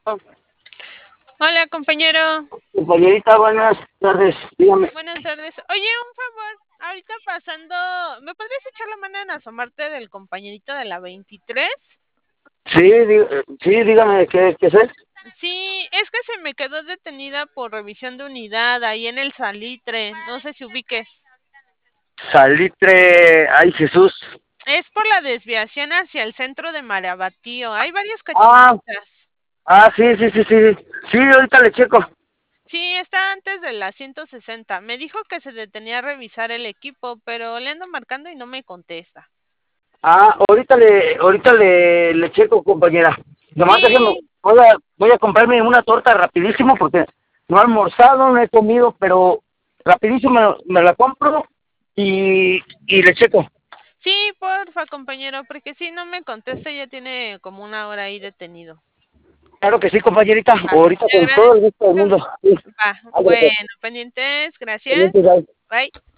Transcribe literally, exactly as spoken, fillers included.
Hola, compañero. Compañerita, buenas tardes, dígame. Buenas tardes. Oye, un favor. Ahorita pasando, ¿me podrías echar la mano en asomarte del compañerito de la veintitrés? Sí, dí- sí, dígame, ¿qué, qué es? Sí, es que se me quedó detenida por revisión de unidad ahí en el Salitre. No sé si ubiques. Salitre, ay Jesús. Es por la desviación hacia el centro de Marabatío. Hay varias Ah, cachanillas. ah, sí, sí, sí, sí. Sí, ahorita le checo. Sí, está antes de la ciento sesenta. Me dijo que se detenía a revisar el equipo, pero le ando marcando y no me contesta. Ah, ahorita le, ahorita le, le checo, compañera. Nomás déjeme, Sí, voy a, voy a comprarme una torta rapidísimo porque no he almorzado, no he comido, pero rapidísimo me, me la compro y, y le checo. sí, porfa, compañero, porque si no me contesta, ya tiene como una hora ahí detenido. Claro que sí, compañerita. Va, Ahorita te con todo el agradezco gusto del mucho. mundo. Sí, Va, ándale, pues, bueno, pendientes, gracias. pendiente, bye. Bye.